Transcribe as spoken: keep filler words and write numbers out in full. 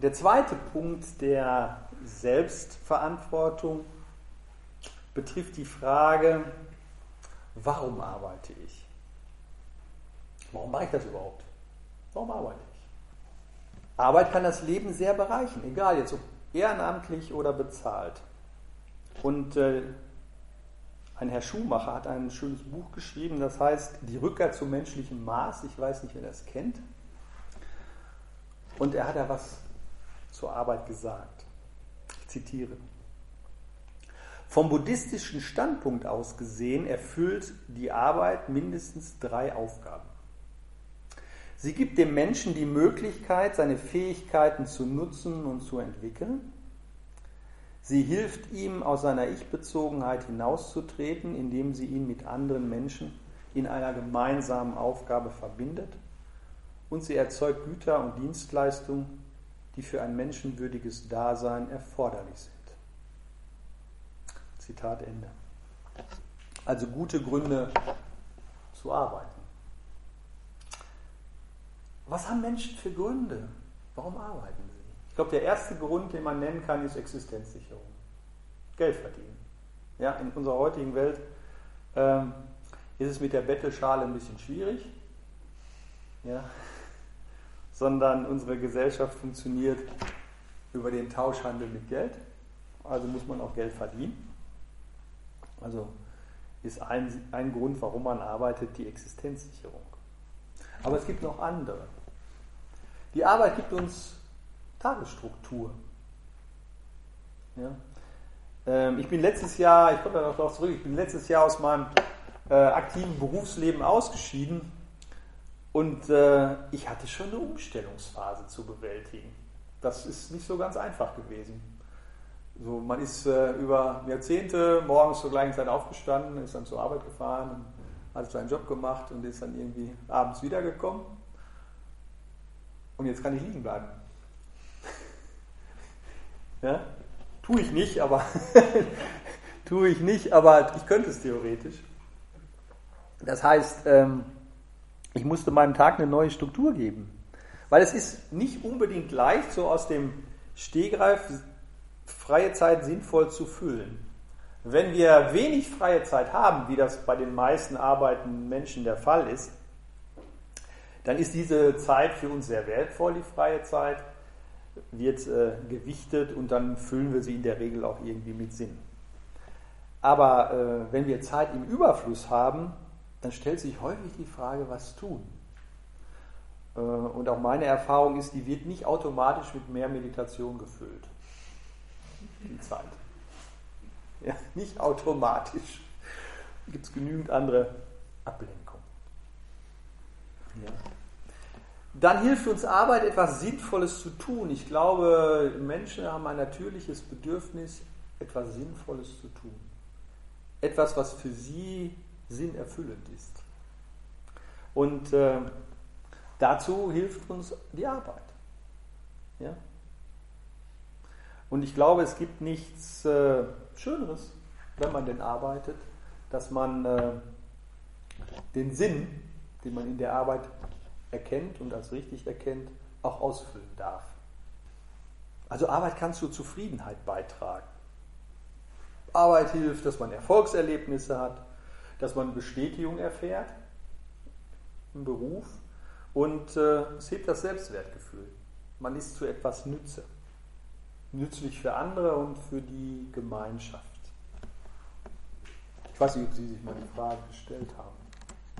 Der zweite Punkt der Selbstverantwortung betrifft die Frage, warum arbeite ich? Warum mache ich das überhaupt? Warum arbeite ich? Arbeit kann das Leben sehr bereichern, egal jetzt ob ehrenamtlich oder bezahlt. Und äh, ein Herr Schumacher hat ein schönes Buch geschrieben, das heißt Die Rückkehr zum menschlichen Maß. Ich weiß nicht, wer das kennt. Und er hat da was zur Arbeit gesagt. Ich zitiere. Vom buddhistischen Standpunkt aus gesehen erfüllt die Arbeit mindestens drei Aufgaben. Sie gibt dem Menschen die Möglichkeit, seine Fähigkeiten zu nutzen und zu entwickeln. Sie hilft ihm, aus seiner Ich-Bezogenheit hinauszutreten, indem sie ihn mit anderen Menschen in einer gemeinsamen Aufgabe verbindet. Und sie erzeugt Güter und Dienstleistungen, die für ein menschenwürdiges Dasein erforderlich sind. Zitat Ende. Also gute Gründe zu arbeiten. Was haben Menschen für Gründe? Warum arbeiten sie? Ich glaube, der erste Grund, den man nennen kann, ist Existenzsicherung. Geld verdienen. Ja, in unserer heutigen Welt ähm, ist es mit der Bettelschale ein bisschen schwierig. Ja, sondern unsere Gesellschaft funktioniert über den Tauschhandel mit Geld. Also muss man auch Geld verdienen. Also ist ein, ein Grund, warum man arbeitet, die Existenzsicherung. Aber es gibt noch andere. Die Arbeit gibt uns Tagesstruktur. Ja? Ähm, ich bin letztes Jahr, ich komme da noch darauf zurück, ich bin letztes Jahr aus meinem äh, aktiven Berufsleben ausgeschieden und äh, ich hatte schon eine Umstellungsphase zu bewältigen. Das ist nicht so ganz einfach gewesen. So, man ist äh, über Jahrzehnte morgens zur gleichen Zeit aufgestanden, ist dann zur Arbeit gefahren, hat seinen Job gemacht und ist dann irgendwie abends wiedergekommen. Und jetzt kann ich liegen bleiben. Ja? Tue ich nicht, aber tue ich nicht, aber ich könnte es theoretisch. Das heißt, ähm, ich musste meinem Tag eine neue Struktur geben. Weil es ist nicht unbedingt leicht, so aus dem Stegreif freie Zeit sinnvoll zu füllen. Wenn wir wenig freie Zeit haben, wie das bei den meisten arbeitenden Menschen der Fall ist, dann ist diese Zeit für uns sehr wertvoll, die freie Zeit, wird äh, gewichtet und dann füllen wir sie in der Regel auch irgendwie mit Sinn. Aber äh, wenn wir Zeit im Überfluss haben, dann stellt sich häufig die Frage, was tun? Äh, und auch meine Erfahrung ist, die wird nicht automatisch mit mehr Meditation gefüllt. Die Zeit. Ja, nicht automatisch. Da gibt es genügend andere Ablenkungen. Ja. Dann hilft uns Arbeit, etwas Sinnvolles zu tun. Ich glaube, Menschen haben ein natürliches Bedürfnis, etwas Sinnvolles zu tun. Etwas, was für sie sinnerfüllend ist. Und äh, dazu hilft uns die Arbeit. Ja? Und ich glaube, es gibt nichts äh, Schöneres, wenn man denn arbeitet, dass man äh, den Sinn, den man in der Arbeit erkennt und als richtig erkennt, auch ausfüllen darf. Also Arbeit kann zur Zufriedenheit beitragen. Arbeit hilft, dass man Erfolgserlebnisse hat, dass man Bestätigung erfährt im Beruf und äh, es hebt das Selbstwertgefühl. Man ist zu etwas Nütze. Nützlich für andere und für die Gemeinschaft. Ich weiß nicht, ob Sie sich mal die Frage gestellt haben.